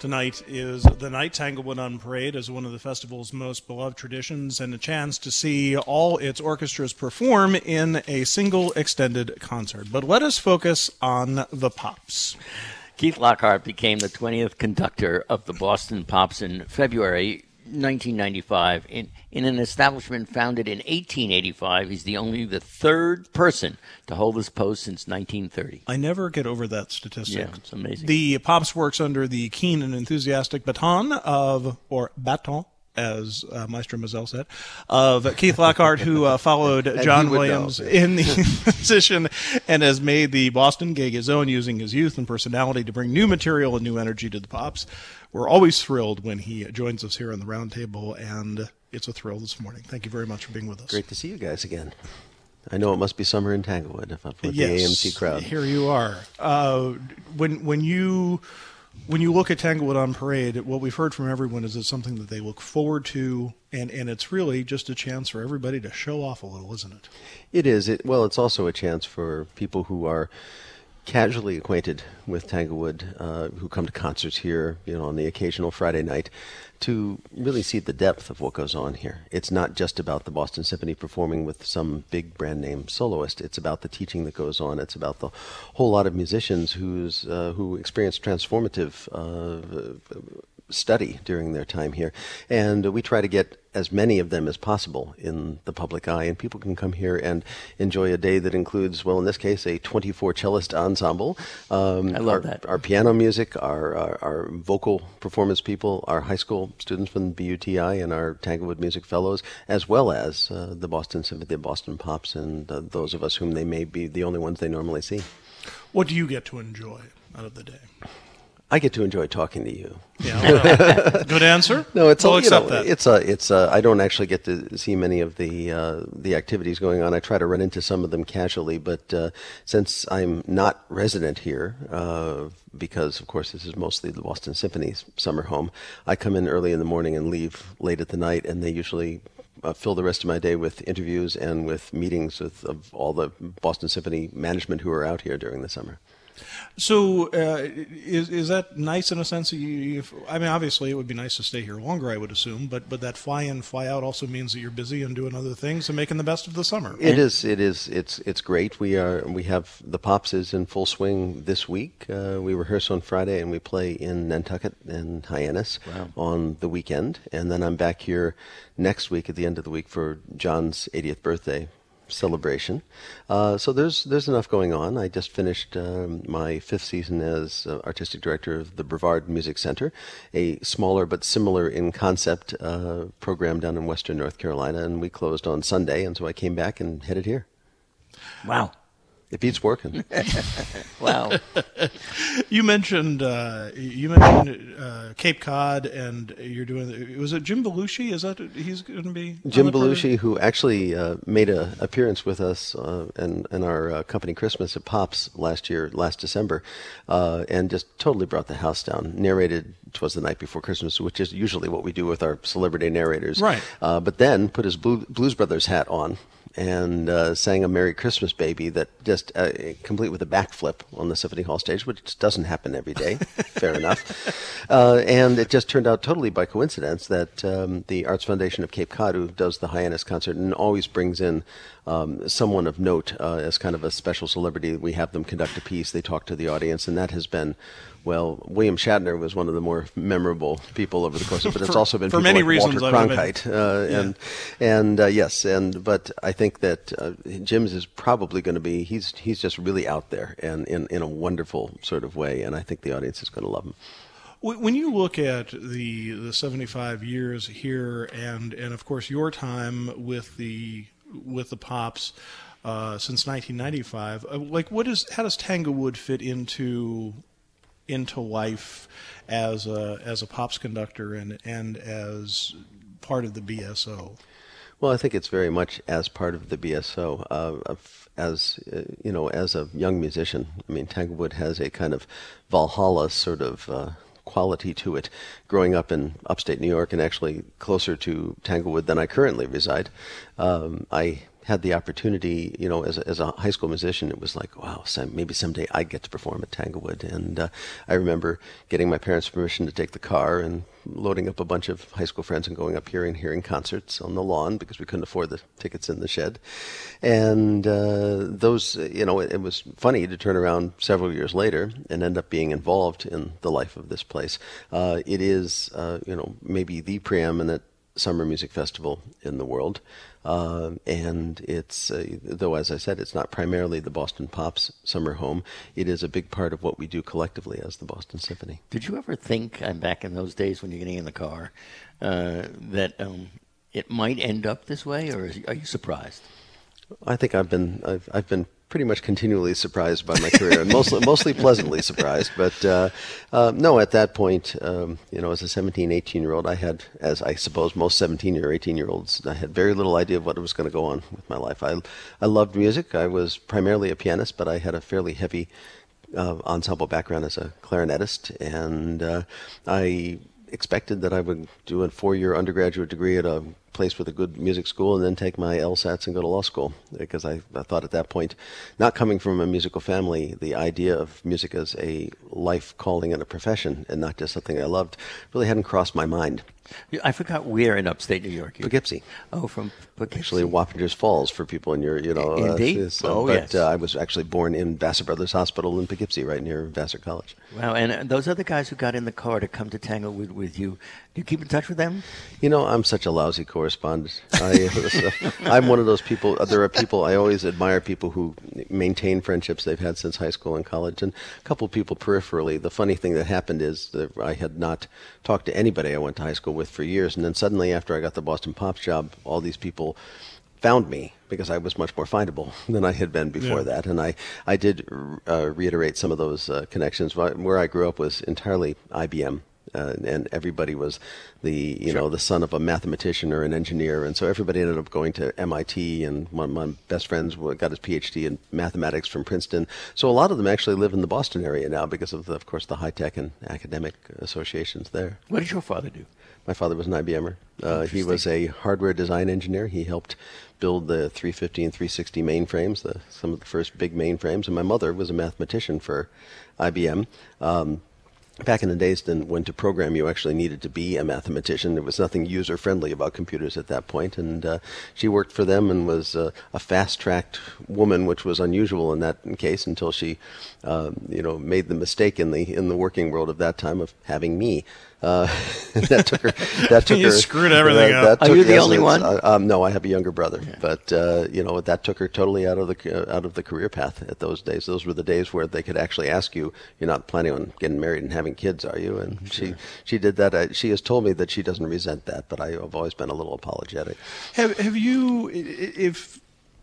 Tonight is the night. Tanglewood on Parade is one of the festival's most beloved traditions and a chance to see all its orchestras perform in a single extended concert. But let us focus on the Pops. Keith Lockhart became the 20th conductor of the Boston Pops in February 1995 in an establishment founded in 1885. He's the third person to hold this post since 1930. I never get over that statistic. Yeah, it's amazing. The Pops works under the keen and enthusiastic baton, as Maestro Mazel said, of Keith Lockhart, who followed John Williams in the position and has made the Boston gig his own, using his youth and personality to bring new material and new energy to the Pops. We're always thrilled when he joins us here on the round table, and it's a thrill this morning. Thank you very much for being with us. Great to see you guys again. I know it must be summer in Tanglewood if I'm with the AMC crowd. Here you are. When you look at Tanglewood on Parade, what we've heard from everyone is it's something that they look forward to, and it's really just a chance for everybody to show off a little, isn't it? It is. Well, it's also a chance for people who are casually acquainted with Tanglewood, who come to concerts here, on the occasional Friday night, to really see the depth of what goes on here. It's not just about the Boston Symphony performing with some big brand name soloist. It's about the teaching that goes on. It's about the whole lot of musicians who experience transformative study during their time here. And we try to get as many of them as possible in the public eye, and people can come here and enjoy a day that includes, well, in this case, a 24-cellist ensemble. I love that. Our piano music, our vocal performance people, our high school students from BUTI, and our Tanglewood Music Fellows, as well as the Boston Symphony, the Boston Pops, and those of us whom they may be the only ones they normally see. What do you get to enjoy out of the day? I get to enjoy talking to you. Yeah, well, good answer. No, we'll accept that. It's I don't actually get to see many of the activities going on. I try to run into some of them casually, but since I'm not resident here, because of course this is mostly the Boston Symphony's summer home, I come in early in the morning and leave late at the night, and they usually fill the rest of my day with interviews and with meetings of all the Boston Symphony management who are out here during the summer. So is that nice in a sense? I mean, obviously it would be nice to stay here longer, I would assume, but that fly in, fly out also means that you're busy and doing other things and making the best of the summer. It is. It's great. We have the Pops is in full swing this week. We rehearse on Friday and we play in Nantucket and Hyannis on the weekend, and then I'm back here next week at the end of the week for John's 80th birthday celebration. So there's enough going on. I just finished my 5th season as artistic director of the Brevard Music Center, a smaller but similar in concept program down in western North Carolina, and we closed on Sunday, and so I came back and headed here. Wow. It beats working. Wow. You mentioned Cape Cod, and you're doing. Was it Jim Belushi? Is that he's going to be? Jim Belushi, who actually made an appearance with us in our company Christmas at Pops last December, and just totally brought the house down. Narrated "'Twas the Night Before Christmas," which is usually what we do with our celebrity narrators. Right. But then put his Blues Brothers hat on and sang a Merry Christmas Baby that just complete with a backflip on the Symphony Hall stage, which doesn't happen every day. Fair enough. And it just turned out totally by coincidence that the Arts Foundation of Cape Cod, who does the Hyannis concert and always brings in someone of note as kind of a special celebrity, we have them conduct a piece, they talk to the audience, and that has been, well, William Shatner was one of the more memorable people over the course of it, but it's also been for people many like reasons, Walter Cronkite, but I think that Jim's is probably going to be, he's just really out there and in a wonderful sort of way, and I think the audience is going to love him. When you look at the 75 years here, and of course your time with the Pops since 1995, how does Tanglewood fit into life as a Pops conductor and as part of the BSO? Well, I think it's very much as part of the BSO. As a young musician, I mean, Tanglewood has a kind of Valhalla sort of quality to it. Growing up in upstate New York and actually closer to Tanglewood than I currently reside, I had the opportunity, as a high school musician, it was like, wow, maybe someday I'd get to perform at Tanglewood. And I remember getting my parents' permission to take the car and loading up a bunch of high school friends and going up here and hearing concerts on the lawn because we couldn't afford the tickets in the shed. And those, it was funny to turn around several years later and end up being involved in the life of this place. It is, maybe the preeminent summer music festival in the world. And it's, though, as I said, it's not primarily the Boston Pops summer home. It is a big part of what we do collectively as the Boston Symphony. Did you ever think, back in those days when you're getting in the car, that it might end up this way, or are you surprised? I think I've been pretty much continually surprised by my career, and mostly pleasantly surprised. But no, at that point, as a 17, 18-year-old, I had, as I suppose most 17 or 18-year-olds, I had very little idea of what was going to go on with my life. I loved music. I was primarily a pianist, but I had a fairly heavy ensemble background as a clarinetist, and I expected that I would do a 4-year undergraduate degree at a place with a good music school and then take my LSATs and go to law school, because I thought at that point, not coming from a musical family, the idea of music as a life calling and a profession and not just something I loved really hadn't crossed my mind. I forgot where in upstate New York. Poughkeepsie. Oh, from Poughkeepsie. Actually, Wappingers Falls for people in your, Indeed. Yes. I was actually born in Vassar Brothers Hospital in Poughkeepsie, right near Vassar College. Wow, and those other guys who got in the car to come to Tanglewood with you, do you keep in touch with them? I'm such a lousy correspondent. I'm one of those people. There are people, I always admire people who maintain friendships they've had since high school and college, and a couple of people peripherally. The funny thing that happened is that I had not talked to anybody I went to high school with for years, and then suddenly after I got the Boston Pops job, all these people found me because I was much more findable than I had been before that. And I did reiterate some of those connections. Where I grew up was entirely IBM. And everybody was the son of a mathematician or an engineer, and so everybody ended up going to MIT. And one of my best friends got his PhD in mathematics from Princeton. So a lot of them actually live in the Boston area now because of course, the high tech and academic associations there. What did your father do? My father was an IBMer. He was a hardware design engineer. He helped build the 350 and 360 mainframes, some of the first big mainframes. And my mother was a mathematician for IBM. Back in the days when to program you actually needed to be a mathematician. There was nothing user-friendly about computers at that point. And she worked for them and was a fast-tracked woman, which was unusual in that case until she made the mistake in the working world of that time of having me. That took her. You screwed everything up. Are you the only one? No, I have a younger brother, but that took her totally out of the career path at those days. Those were the days where they could actually ask you, "You're not planning on getting married and having kids, are you?" And she did that. She has told me that she doesn't resent that, but I've always been a little apologetic. Have you, if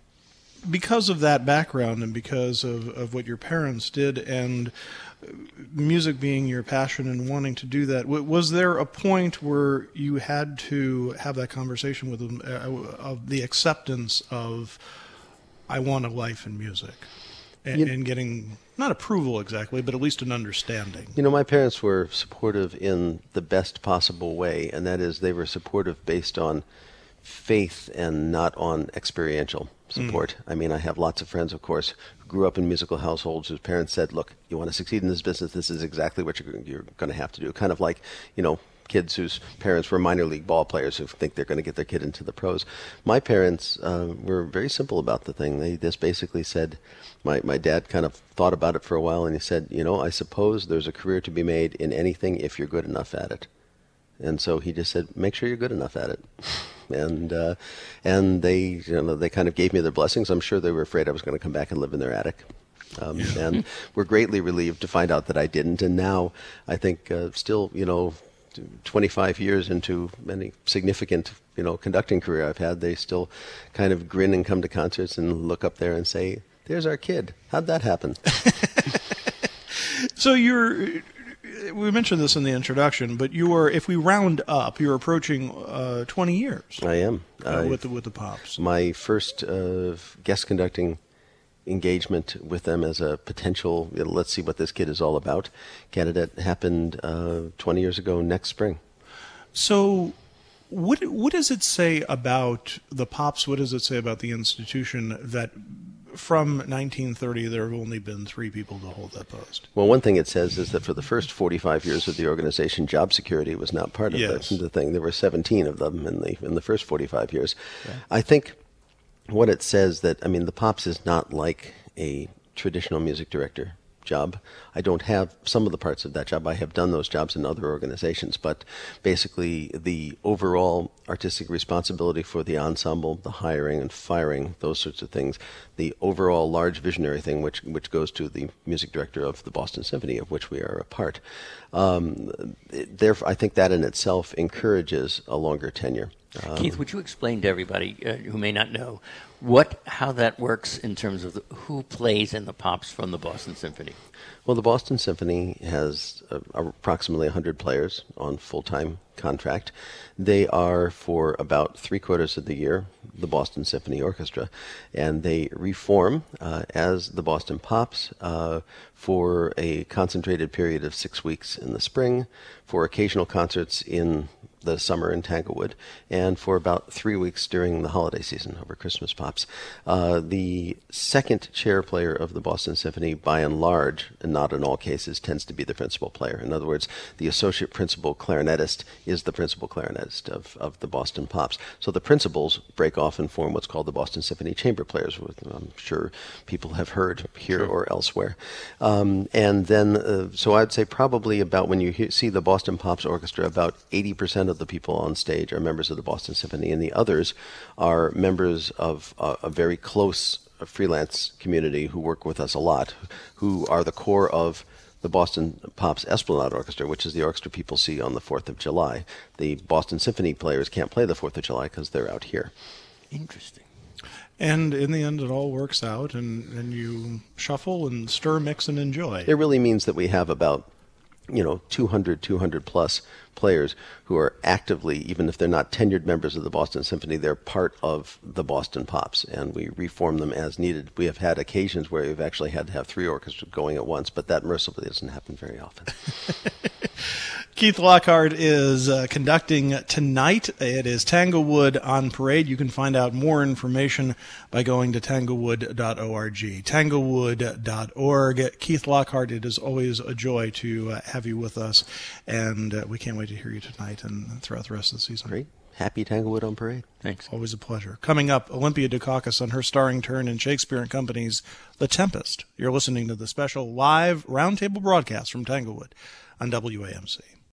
because of that background and because of what your parents did and music being your passion and wanting to do that, was there a point where you had to have that conversation with them of the acceptance of, I want a life in music, and getting, not approval exactly, but at least an understanding? My parents were supportive in the best possible way, and that is they were supportive based on faith and not on experiential support. I mean, I have lots of friends, of course, who grew up in musical households whose parents said, "Look, you want to succeed in this business, this is exactly what you're going to have to do." Kind of like, kids whose parents were minor league ball players who think they're going to get their kid into the pros. My parents were very simple about the thing. They just basically said, my dad kind of thought about it for a while, and he said, I suppose there's a career to be made in anything if you're good enough at it. And so he just said, make sure you're good enough at it. And they kind of gave me their blessings. I'm sure they were afraid I was going to come back and live in their attic. And were greatly relieved to find out that I didn't. And now I think still, 25 years into any significant, conducting career I've had, they still kind of grin and come to concerts and look up there and say, "There's our kid. How'd that happen?" So we mentioned this in the introduction, but if we round up, you're approaching 20 years. I am. With the Pops. My first guest conducting engagement with them as a potential, let's see what this kid is all about, candidate happened 20 years ago next spring. So What does it say about the Pops? What does it say about the institution that from 1930 there have only been 3 people to hold that post? Well, one thing it says is that for the first 45 years of the organization, job security was not part of Yes. the thing. There were 17 of them in the first 45 years. Yeah. I think what it says that, I mean, the Pops is not like a traditional music director job. I don't have some of the parts of that job. I have done those jobs in other organizations, but basically the overall artistic responsibility for the ensemble, the hiring and firing, those sorts of things, the overall large visionary thing, which goes to the music director of the Boston Symphony, of which we are a part. Therefore, I think that in itself encourages a longer tenure. Keith, would you explain to everybody who may not know how that works in terms of who plays in the Pops from the Boston Symphony? Well, the Boston Symphony has approximately 100 players on full-time contract. They are, for about 3/4 of the year, the Boston Symphony Orchestra, and they reform as the Boston Pops for a concentrated period of 6 weeks in the spring, for occasional concerts in the summer in Tanglewood, and for about 3 weeks during the holiday season over Christmas Pops. The second chair player of the Boston Symphony, by and large, and not in all cases, tends to be the principal player. In other words, the associate principal clarinetist is the principal clarinetist of the Boston Pops. So the principals break off and form what's called the Boston Symphony Chamber Players, which I'm sure people have heard here or elsewhere. And then, so I'd say probably about when you see the Boston Pops Orchestra, about 80% of the people on stage are members of the Boston Symphony, and the others are members of a very close freelance community who work with us a lot, who are the core of the Boston Pops Esplanade Orchestra, which is the orchestra people see on the 4th of July. The Boston Symphony players can't play the 4th of July because they're out here. Interesting. And in the end, it all works out, and you shuffle and stir, mix, and enjoy. It really means that we have about 200 plus players who are actively, even if they're not tenured members of the Boston Symphony, they're part of the Boston Pops, and we reform them as needed. We have had occasions where we've actually had to have 3 orchestras going at once, but that mercifully doesn't happen very often. Keith Lockhart is conducting tonight. It is Tanglewood on Parade. You can find out more information by going to tanglewood.org. Tanglewood.org. Keith Lockhart, it is always a joy to have you with us, and we can't wait to hear you tonight and throughout the rest of the season. Great. Happy Tanglewood on Parade. Thanks. Always a pleasure. Coming up, Olympia Dukakis on her starring turn in Shakespeare & Company's The Tempest. You're listening to the special live roundtable broadcast from Tanglewood on WAMC.